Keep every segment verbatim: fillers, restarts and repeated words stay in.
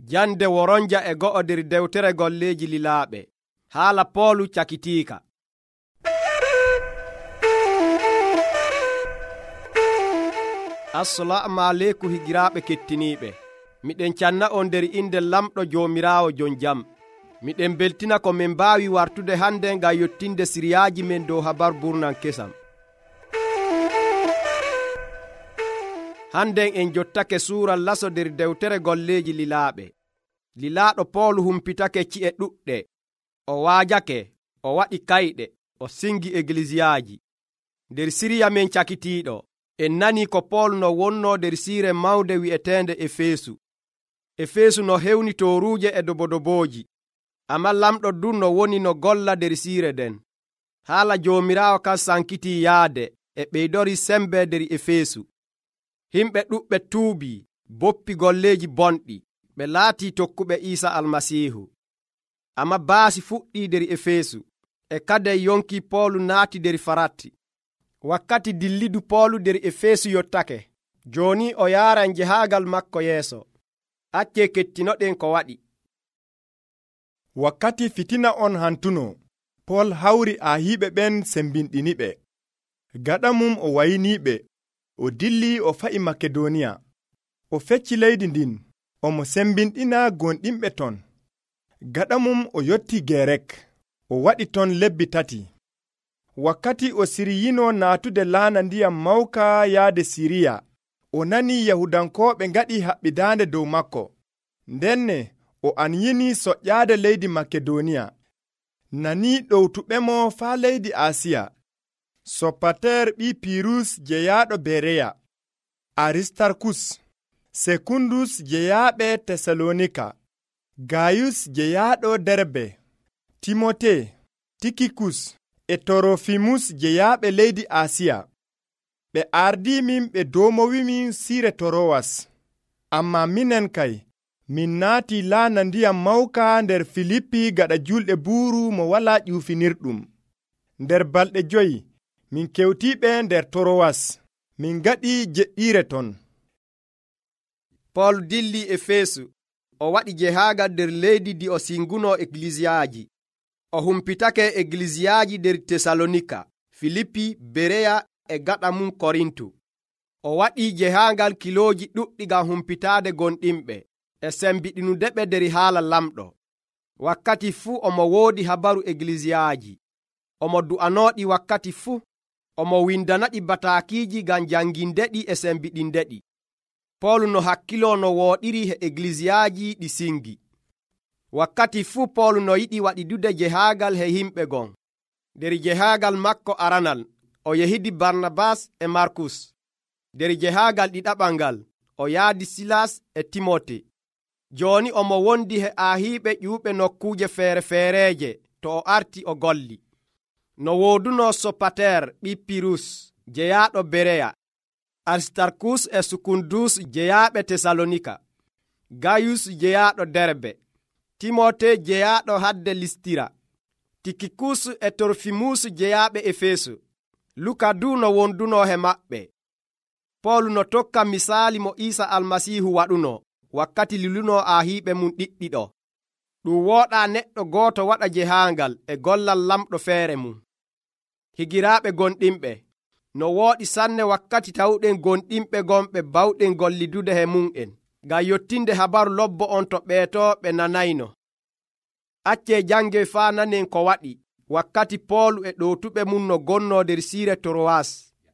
Jande woronja e go'o der dewtere golleji lilaaɓe. Haala Poolu cakitiika. Assalamu aleykum higiraaɓe kettiniiɓe. Miɗen canna on der inde lamɗo Joomiraawo jon jam. Miɗen beltina ko min mbaawi wartude hande ngam yottinde siriyaaji men dow habar burnan kesam. Handen en jottake suura laso der dewtere golleji lilaaɓe. Lilaaɗo Poolu humpitake ci'e ɗuɗɗe. O waajake, o waɗi kayɗe, o singi egliziyaaji. Der siriya men cakitiiɗo, en nani ko Poolu no wonno der siire mawde wi'etende Efesu. Efesu no hewni toruuje e dobodobooji. Amma lamɗo du no woni no golla der siire den. Haala Joomiraawo kan sankiti yaade e ɓeydori sembe der Efesu. Himɓe ɗuɓɓe tuubi, boppi golleji bonɗi, ɓe laati tokkuɓe Iisa Almasiihu. Amma baasi fuɗɗi der Efesu, e kade yonki Poolu naati der Faratti. Wakkati dillidu Poolu der Efesu yottake, joni o yaaran jehaagal makko yeeso. Acce kettinoɗen ko waɗi. Wakkati fitina on hantuno, Pool hawri ahiiɓe ɓen sembinɗiniɓe. Gaɗa mum o wayiniɓe, o dilli o fa'i Makedoniya. O fecci leydi ndin, omo sembinɗina gonɗinɓe ton. Gaɗa mum o yotti Gerek, o waɗi ton lebbi tati. Wakkati o siriyino naatude laana ndiyam mawka yaade Siriya, o nani Yahudankooɓe ngaɗi haɓɓidaande dow makko. Ndenne o anyini soƴƴaade leydi Makedoniya. Nani ɗowtuɓemo faa leydi Asiya. Sopater ɓi Pirus jeyaaɗo Bereya, Aristarkus, Sekundus jeyaaɓe Tesalonika, Gayus jeyaaɗo Derbe, Timote, Tikikus e Torofimus jeyaaɓe leydi Asiya. Ɓe ardimin ɓe domowimi siire Torowas. Amma minen kay, min naati laana ndiyam mawka nder Filippi gaɗa julɗe buuru mo wala ƴuufinirɗum. Nder balɗe joyi, min kewtiɓe nder Torowas. Min gaɗi jeɗɗiire ton. Pool dilli Efesu. O waɗi jehaagal nder leydi di o singuno egliziyaaji. O humpitake egliziyaaji nder Tesalonika, Filippi, Bereya e gaɗa mum Korintu. O waɗi jehaagal kilooji ɗuɗɗi ngam humpitaade gonɗinɓe e sembiɗinudeɓe nder haala lamɗo. Wakkati fuu omo woodi habaru egliziyaaji. Omo du'anooɗi wakkati fuu. Omo windanaɗi bataakiiji ngam jangindeɗi e sembiɗindeɗi. Poolu no hakkilo no wooɗiri he egliziyaaji ɗi singi. Wakkati fuu Poolu no yiɗi waɗidude jehaagal he yimɓe gon. Nder jehaagal makko aranal, o yehidi Barnabas e Markus. Nder jehaagal ɗiɗaɓal ngal, o yaadi Silas e Timote. Jooni omo wondi he ahiiɓe ƴuuɓe nokkuuje feere feereeje to o arti o golli. No wooduno Sopater ɓi Pirus jeyaaɗo Bereya, Aristarkus e Sekundus jeyaaɓe Tesalonika, Gayus jeyaaɗo Derbe, Timote jeyaaɗo hadde Listira, Tikikus e Torfimus jeyaaɓe Efesu. Luka du no wonduno he maɓɓe. Poolu no tokka misaali mo Iisa Almasiihu waɗuno wakkati liluno ahiiɓe mum ɗiɗɗiɗo. Ɗum wooɗa neɗɗo gooto waɗa jehaangal e gollal lamɗo feere mum. Higiraaɓe gonɗinɓe, no wooɗi sanne wakkati tawɗen gonɗinɓe gonɓe bawɗen gollidude he mum'en ngam yottinde habaru lobbo on to ɓeeto ɓe nanayno. Acce jange faa nanen ko waɗi wakkati Poolu e ɗowtuɓe mum no gonno nder siire Torowas.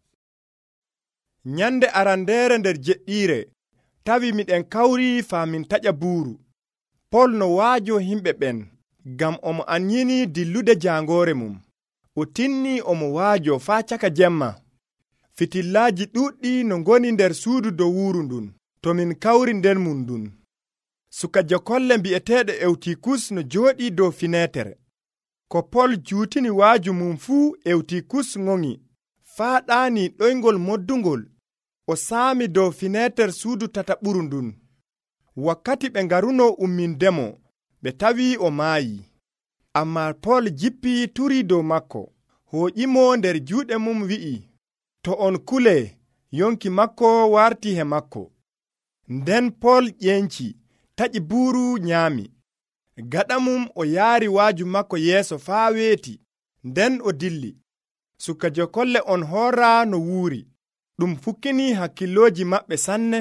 Nyande arandeere nder jeɗɗiire, tawi miɗen kawri faa min taƴa buuru. Pool no waajo himɓe ɓen, ngam omo anyini dillude jaangoore mum. O tinni omo waajo faa caka jemma. Fitillaaji ɗuuɗɗi no ngoni nder suudu dow wuuru ndun, to min kawri nder mum ndun. Suka jokolle mbi'eteeɗo Ewtikus no jooɗii dow finetere. Ko Pool juutini waaju mum fuu, Ewtikus ŋoŋi, faa ɗaani ɗoyngol moddungol. O saami dow finetere suudu tataɓuru ndun. Wakkati ɓe ngaruno ummindemo, ɓe tawi o maayi. Amma Pool jippi turi dow makko, hooƴimo nder juuɗe mum wi'i, to on kule, yonki makko warti he makko. Nden Pool ƴenci, taƴi buuru nyaami. Gaɗa mum o yaari waaju makko yeeso faa weeti, nden o dilli. Suka jokolle on hoora no wuuri, ɗum fukkini hakkilooji maɓɓe sanne.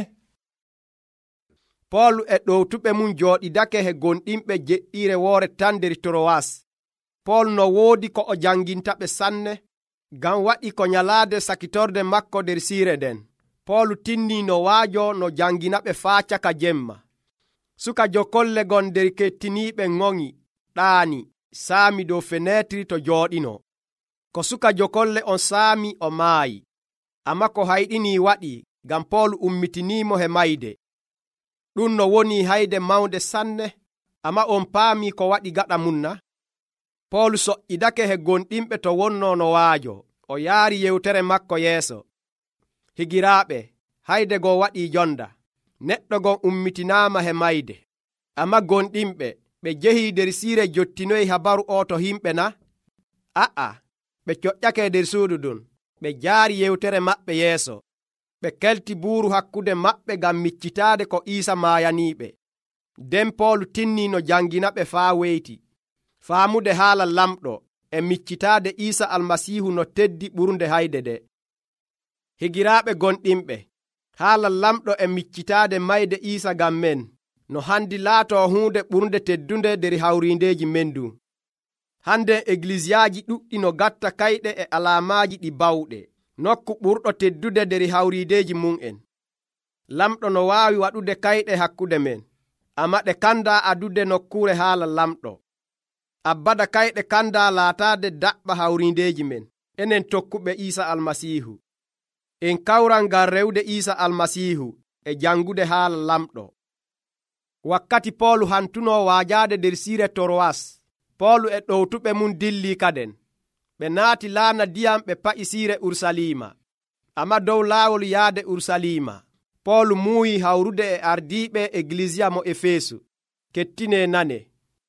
Pool e ɗowtuɓe mum jooɗidake he gonɗinɓe jeɗɗiire woore tan nder Torowas. Pool no woodi ko o jangintaɓe sanne, ngam waɗi ko nyalaade sakitorde makko nder siire nden. Pool tinni no waajo no janginaɓe faa caka jemma. Suka jokolle gon nder kettiniiɓe ŋoŋi, ɗaani, saami dow fenetri to jooɗino. Ko suka jokolle on saami o maayi. Amma ko hayɗini waɗi, ngam Pool ummitiniimo he mayde. Ɗum no woni hayde mawnde sanne, amma on paami ko waɗi gaɗa mum na? Pool soƴƴidake he gonɗinɓe to wonno no waajo, o yaari yewtere makko yeeso. Higiraaɓe, hayde go waɗi jonda. Neɗɗo gon ummitinaama he mayde. Amma gonɗinɓe, ɓe jehi nder siire jottinoyi habaru o to himɓe na? A'a, ɓe coƴƴake nder suudu ɗum, ɓe jaari yewtere maɓɓe yeeso. Ɓe kelti buuru hakkude maɓɓe ngam miccitaade ko Iisa maayaniiɓe. Nden Pool tinni no janginaɓe faa weyti. Faamude haala lamɗo e miccitaade Iisa Almasiihu no teddi ɓurnde hayde de. Higiraaɓe gonɗinɓe, haala lamɗo e miccitaade mayde Iisa ngam men, no handi laato huunde ɓurnde teddunde nder hawrindeeji men du. Hande eglisiyaji ɗuɗɗi no gatta kayɗe e alaamaaji ɗi bawɗe, nokku ɓurɗo teddude nder hawrideeji mum'en. Lamɗo no waawi waɗude kayɗe hakkude men, amma ɗe kanda adude nokkuure haala lamɗo. Abbada kayɗe kanda laataade daɓɓa hawrindeeji men, enen tokkuɓe Iisa Almasiihu. En kawran ngam rewde Iisa Almasiihu e jangude haala lamɗo. Wakkati Pool hantuno waajaade nder siire Torowas, Pool e ɗowtuɓe mum dilli kaden. Ɓe naati laana diyam ɓe pa'i siire Urusalima. Amma dow laawol yaade Urusalima, Pool muuyi hawrude e ardiiɓe eglisiya mo Efesu. Kettine nane.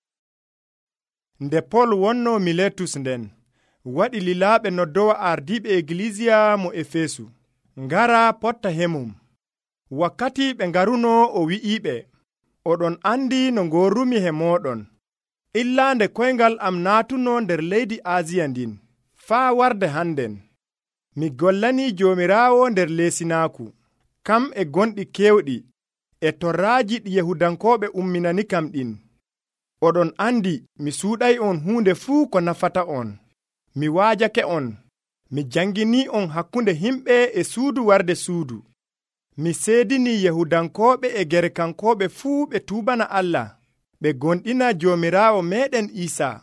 Nde Pool wonno Miletus nden, waɗi lilaaɓe noddowa ardiiɓe eglisiya mo Efesu, ngara potta hemum. Wakkati ɓe ngaruno o wi'iɓe, oɗon andi no ngorrumi he moɗon, illa nde koyngal am naatuno nder leydi Asiya ndin, faa warde hannden. Mi gollani Joomiraawo nder leesinaaku, kam e gonɗi kewɗi, e torraaji ɗi Yahudankooɓe umminani kam ɗin. Oɗon andi mi suuɗay on huunde fuu ko nafata on. Mi waajake on, mi jangini on hakkunde himɓe e suudu warde suudu. Mi seedini Yahudankooɓe e Gerekankooɓe fuu ɓe tuubana Allah, ɓe gonɗina Joomiraawo meɗen Iisaa.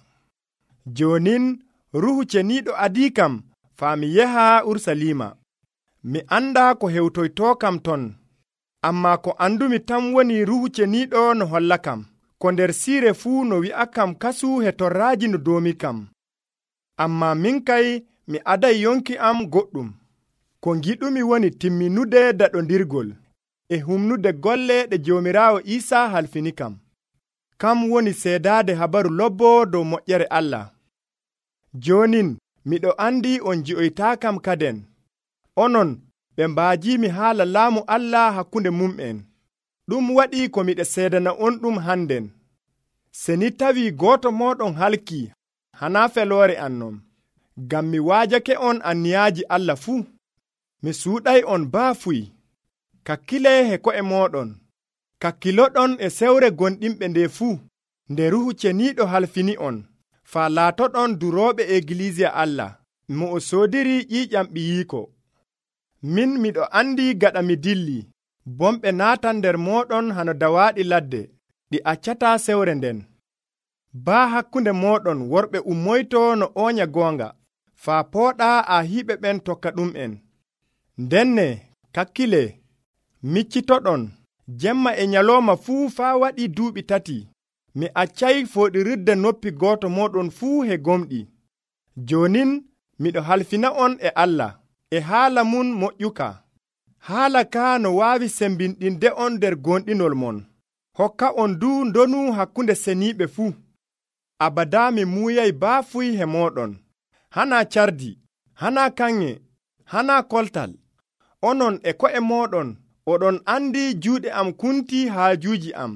Jonin Ruhu ceniiɗo adii kam faa mi yaha Urusalima. Mi anda ko hewtoyto kam ton, amma ko andumi tan woni Ruhu ceniiɗo no holla kam, ko nder siire fuu no wi'a kam kasu he torraaji no doomi kam. Amma min kay mi aday yonki am goɗɗum. Ko giɗumi woni timminude daɗondirgol e humnude golle ɗe Joomiraawo Iisaa halfini kam. Kam woni seedaade habaru lobbo dow moƴƴere Allah. Jonin miɗo andi on ji'oytaa kam kaden. Onon ɓe mbaajimi haala laamu Allah hakkunde mum'en. Ɗum waɗi ko miɗe seedana on ɗum hannden. Seni tawi gooto mooɗon halki, hana feloore annon, ngam mi waajake on anniyaaji Allah fuu. Mi suuɗay on baafuy. Kakkile he ko'e mooɗon. Kakkiloɗon e sewre gonɗinɓe nde fuu, nde Ruhu ceniiɗo halfini on, faa laatoɗon durooɓe eglisiya Allah, mo o soodiri ƴiiƴam ɓiyiiko. Min miɗo andi gaɗa mi dilli, bomɓe naatan nder mooɗon hano dawaaɗi ladde, ɗi accata sewre nden. Baa hakkunde mooɗon worɓe ummoyto no ooña goonga, faa pooɗa a hiɓe ɓen tokka ɗum en. Ndenne, kakkile, miccitoɗon, jemma e nyalooma fuu faa waɗi duuɓi tati. Mi accay fooɗirirde noppi gooto mooɗon fuu he gomɗi. Jonin miɗo halfina on e Allah, e haala mun moƴƴuka. Haala ka no waawi sembinɗinde on nder gonɗinol mon. Hokka on du ndonu hakkunde seniiɓe fuu. Abada mi muuyay baafuy he mooɗon. Hana cardi, hana kaŋŋe, hana koltal. Onon e ko'e mooɗon, oɗon andi juuɗe am kunti haajuuji am,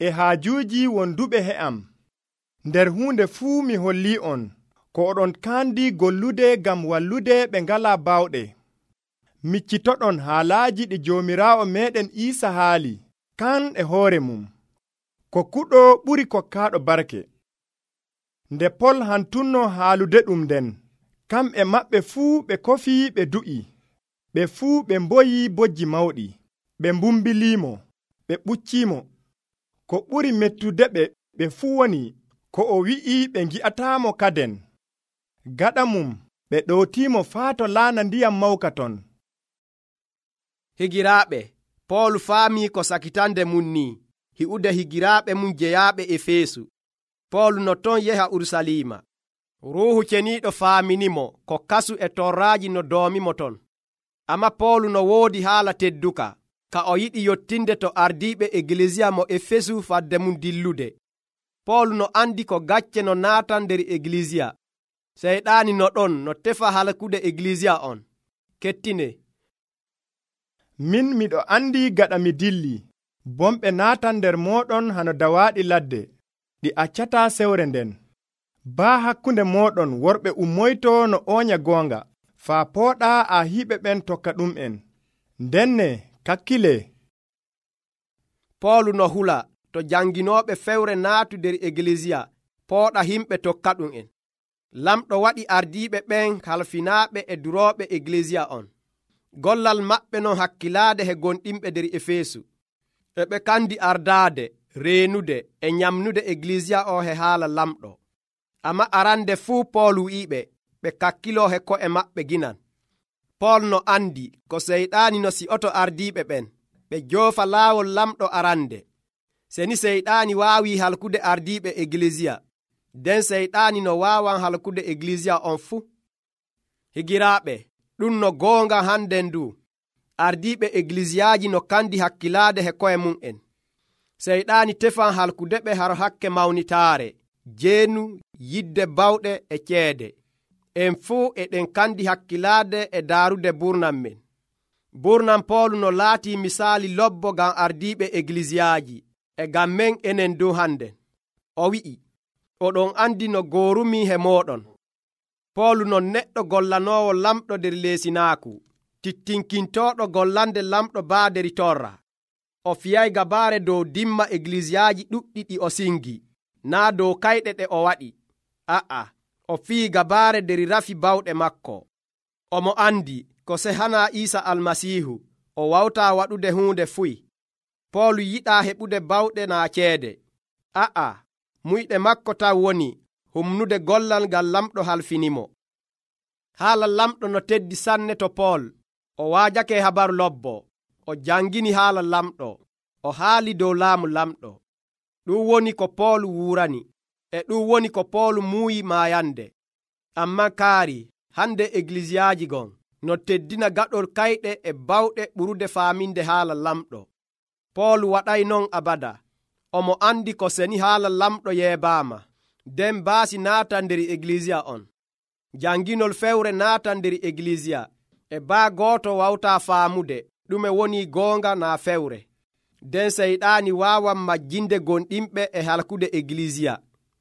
e haajuuji wonduɓe he am. Nder hunde fuu mi holli on ko oɗon kandi gollude gam wallude ɓe ngala bawɗe. Miccitoɗon haalaaji ɗi joomiraawo meɗen Iisa haali kan e hoore mum. Kokkuɗo ɓuri kokkaaɗo barke. Nde Pol hantunno haalude ɗum nden, kamɓe maɓɓe fuu ɓe kofi ɓe du'i. Ɓe fuu ɓe mboyi bojji mawɗi. Ɓe mbumbiliimo, ɓe ɓuccimo. Ko ɓuri mettude ɓe ɓe fuu woni ko o wi'i ɓe ngi'ataamo kaden. Gaɗa mum ɓe ɗowtimo faa to laana ndiyam mawka ton. Higiraaɓe, Pool faami ko sakitande mum ni hi'ude higiraaɓe mum jeyaaɓe Efeesu. Pool no ton yeha Urusalima. Ruuhu ceniiɗo faaminimo ko kasu e torraaji no doomimo ton. Amma Pool no woodi haala tedduka ka o yiɗi yottinde to ardiiɓe Eglisiya mo Efesu fadde mum dillude. Pool no andi ko gacce no naatan nder Eglisiya. Seyɗaani no ɗon no tefa halkude Eglisiya on. Kettine. Min miɗo andi gaɗa mi dilli, bomɓe naatan nder moɗon hano dawaaɗi ladde, ɗi accata sewre nden. Baa hakkunde moɗon worɓe ummoyto no oonya goonga, faa pooɗa a hiɓe ɓen tokka ɗum en. Ndenne kakkile. Poolu no hula to janginooɓe fewre naatu nder Eglisiya pooɗa himɓe tokka ɗum en. Lamɗo waɗi ardiiɓe ɓen halfinaaɓe e durooɓe Eglisiya on. Gollal maɓɓe non hakkilaade he gonɗinɓe nder Efeesu. E ɓe kandi ardaade, reenude e nyamnude Eglisiya o he haala lamɗo. Amma arande fuu Pool wi'iɓe ɓe kakkilo he ko'e maɓɓe ginan. Pool no andi ko seyɗaani no si'oto ardiiɓe ɓen ɓe joofa laawol lamɗo arande. Seni seyɗaani waawi halkude ardiiɓe Eglisiya, nden seyɗaani no waawan halkude Eglisiya on fuu. Higiraaɓe, ɗum no goonga hande ndu ardiiɓe Eglisiyaaji no kandi hakkilaade he ko'e mum en. Seyɗaani tefan halkude ɓe har hakke mawnitaare, jeenu, yidde bawɗe e ceede. En fuu eɗen kandi hakkilaade e daarude burnam men. Burnam Pool no laati misaali lobbo gam ardiiɓe Eglisiyaaji e gam men enen dow hande. O wi'i, oɗon andi no goorumi he moɗon. Pool non neɗɗo gollanoowo lamɗo nder leesinaaku, tittinkintooɗo gollande lamɗo baaderi torra. O fiyay gabaare dow dimma Eglisiyaaji ɗuɗɗi ɗi o singi, naa dow kayɗe ɗe o waɗi. A'a, o fii gabaare nder rafi bawɗe makko. Omo andi ko sehana Iisa Almasiihu o wawta waɗude huunde fuy. Pool yiɗaa heɓude bawɗe naa ceede. A'a, muyɗe makko taw woni humnude gollal ngal lamɗo halfinimo. Haala lamɗo no teddi sanne to Pool. O waajake habaru lobbo. O jangini haala lamɗo. O haali dow laamu lamɗo. Ɗum woni ko Pool wuurani. E ɗum woni ko Pool muuyi maayande. Amma kaari hande Eglisiyaaji gon no teddina gaɗol kayɗe e bawɗe ɓurude faaminde haala lamɗo. Pool waɗay non abada. Omo andi ko seni haala lamɗo yeebaama. Den baasi naata nder Eglisiya on. Janginol fewre naata nder Eglisiya. E baa gooto wawta faamude ɗume woni goonga naa fewre. Den seyɗaani waawan majjinde gonɗinɓe e halkude Eglisiya.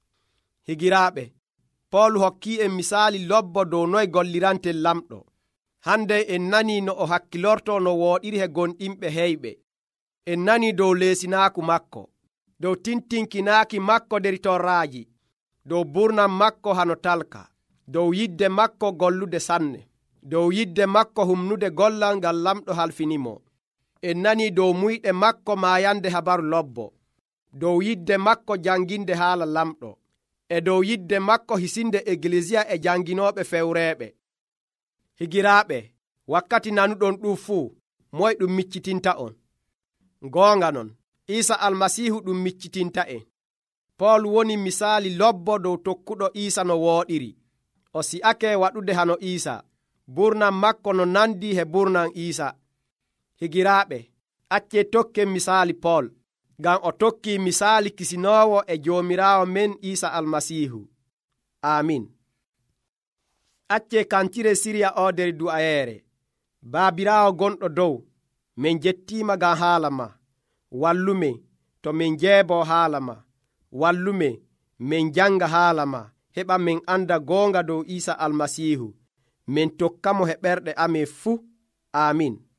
Higiraaɓe, Pool hokki en misaali lobbo dow noy golliranten lamɗo. Hande en nani no o hakkilorto no wooɗiri he gonɗinɓe heyɓe. En nani dow leesinaaku makko, dow tintinkinaaki makko nder torraaji, dow burnam makko hano talka, dow yidde makko gollude sanne, dow yidde makko humnude gollal ngal lamɗo halfinimo. En nani dow muyɗe makko maayande habaru lobbo, dow yidde makko janginde haala lamɗo, e dow yidde makko hisinde Eglisiya e janginooɓe fewreeɓe. Higiraaɓe, wakkati nanuɗon ɗum fuu, moy ɗum miccitinta on? Goonga non, Iisa Almasiihu ɗum miccitinta en. Pool woni misaali lobbo dow tokkuɗo Iisa no wooɗiri. O si'ake waɗude hano Iisa. Burnam makko no nandi he burnam Iisa. Higiraaɓe, acce tokken misaali Pool, ngam o tokki misaali kisinoowo e joomiraawo men Iisa Almasiihu. Amin. Acce kancire siriya o nder du'ayeere. Baabiraawo gonɗo dow, min jettiima ngam haala ma. Wallumen, to min jeebo haala ma. Wallume min janga haala ma, heɓa min anda goonga dow Isa almasihu. Min tokkamo he ɓerɗe ame fuu. Amin.